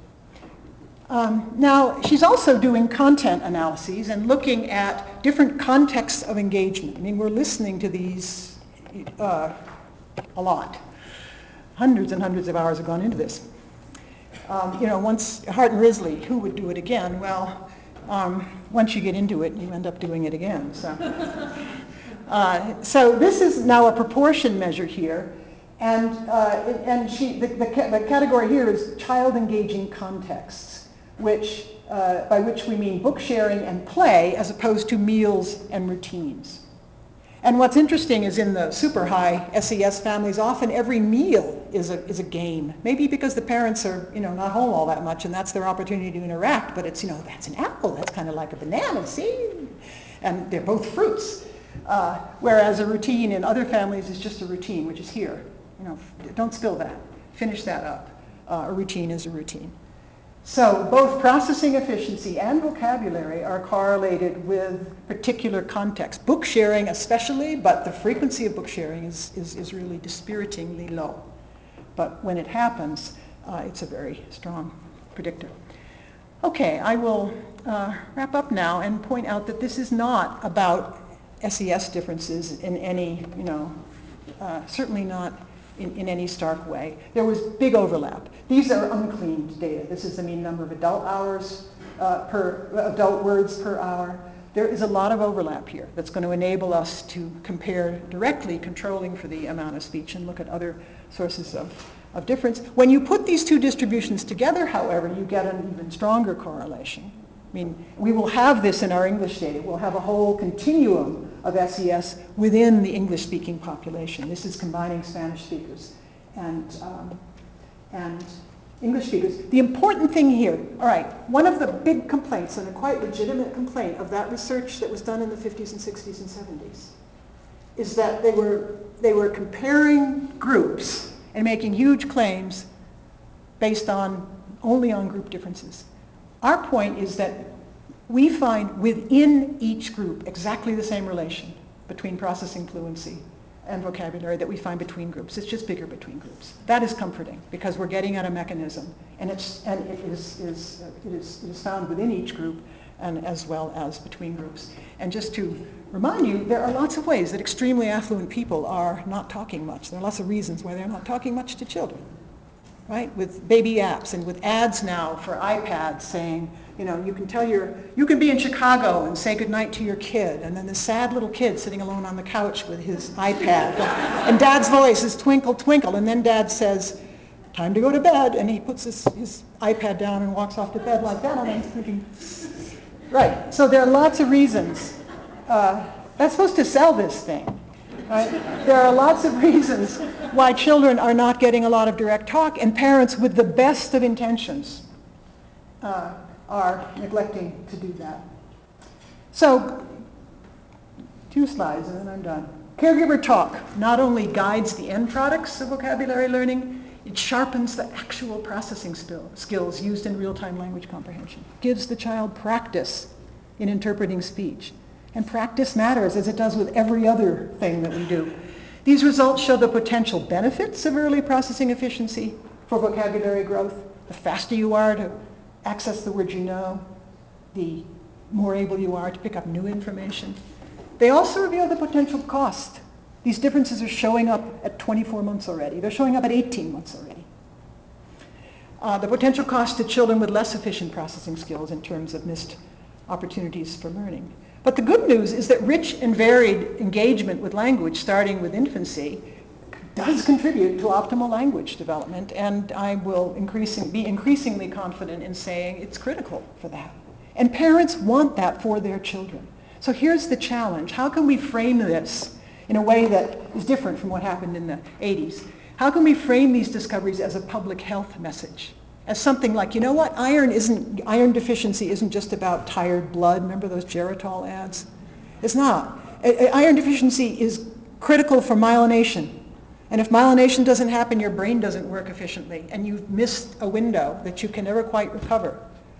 Um, now, she's also doing content analyses and looking at different contexts of engagement. I mean, we're listening to these uh, a lot. hundreds and hundreds of hours have gone into this. Um, you know, once, Hart and Risley, who would do it again? Well, um, once you get into it, you end up doing it again. So, uh, so this is now a proportion measure here. And, uh, and she, the, the, the category here is child engaging contexts, which, uh, by which we mean book sharing and play as opposed to meals and routines. And what's interesting is in the super high S E S families, often every meal is a, is a game. Maybe because the parents are, you know, not home all that much and that's their opportunity to interact, but it's, you know, that's an apple, that's kind of like a banana, see? And they're both fruits. Uh, whereas a routine in other families is just a routine, which is here. You know, don't spill that. Finish that up. Uh, a routine is a routine. So both processing efficiency and vocabulary are correlated with particular context. Book sharing especially, but the frequency of book sharing is, is, is really dispiritingly low. But when it happens, uh, it's a very strong predictor. Okay, I will uh, wrap up now and point out that this is not about S E S differences in any, you know, uh, certainly not In, in any stark way. There was big overlap. These are uncleaned data. This is the mean number of adult hours uh, per, adult words per hour. There is a lot of overlap here that's going to enable us to compare directly, controlling for the amount of speech, and look at other sources of, of difference. When you put these two distributions together, however, you get an even stronger correlation. I mean, we will have this in our English data. We'll have a whole continuum of S E S within the English-speaking population. This is combining Spanish speakers and, um, and English speakers. The important thing here, all right, one of the big complaints, and a quite legitimate complaint of that research that was done in the fifties and sixties and seventies, is that they were, they were comparing groups and making huge claims based on, only on group differences. Our point is that we find within each group exactly the same relation between processing fluency and vocabulary that we find between groups. It's just bigger between groups. That is comforting because we're getting at a mechanism, and, it's, and it, is, is, uh, it, is, it is found within each group and as well as between groups. And just to remind you, there are lots of ways that extremely affluent people are not talking much. There are lots of reasons why they're not talking much to children. Right, with baby apps and with ads now for iPads saying, you know, you can tell your, you can be in Chicago and say goodnight to your kid, and then the sad little kid sitting alone on the couch with his iPad, and dad's voice is twinkle, twinkle, and then dad says, time to go to bed, and he puts his, his iPad down and walks off to bed like that, and I'm thinking, right, so there are lots of reasons. Uh, that's supposed to sell this thing. Right? There are lots of reasons why children are not getting a lot of direct talk, and parents with the best of intentions uh, are neglecting to do that. So, two slides and then I'm done. Caregiver talk not only guides the end products of vocabulary learning, it sharpens the actual processing skills used in real-time language comprehension, gives the child practice in interpreting speech. And practice matters, as it does with every other thing that we do. These results show the potential benefits of early processing efficiency for vocabulary growth. The faster you are to access the words you know, the more able you are to pick up new information. They also reveal the potential cost. These differences are showing up at twenty-four months already. They're showing up at eighteen months already. Uh, the potential cost to children with less efficient processing skills in terms of missed opportunities for learning. But the good news is that rich and varied engagement with language, starting with infancy, does contribute to optimal language development, and I will increasing, be increasingly confident in saying it's critical for that. And parents want that for their children. So here's the challenge. How can we frame this in a way that is different from what happened in the eighties? How can we frame these discoveries as a public health message? As something like, you know what, iron isn't, iron deficiency isn't just about tired blood. Remember those Geritol ads? It's not. Iron deficiency is critical for myelination. And if myelination doesn't happen, your brain doesn't work efficiently, and you've missed a window that you can never quite recover.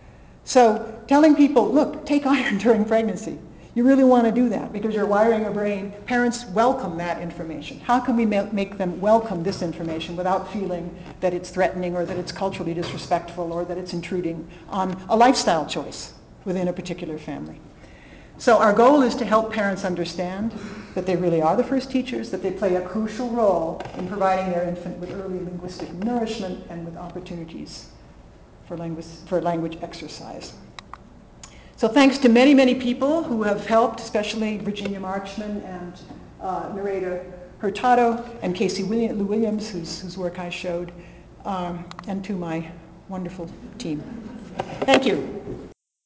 So telling people, look, take iron during pregnancy. You really want to do that because you're wiring a brain. Parents welcome that information. How can we make them welcome this information without feeling that it's threatening or that it's culturally disrespectful or that it's intruding on a lifestyle choice within a particular family? So our goal is to help parents understand that they really are the first teachers, that they play a crucial role in providing their infant with early linguistic nourishment and with opportunities for language, for language exercise. So thanks to many, many people who have helped, especially Virginia Marchman and uh, narrator Hurtado and Casey William, Williams, whose, whose work I showed, um, and to my wonderful team. Thank you.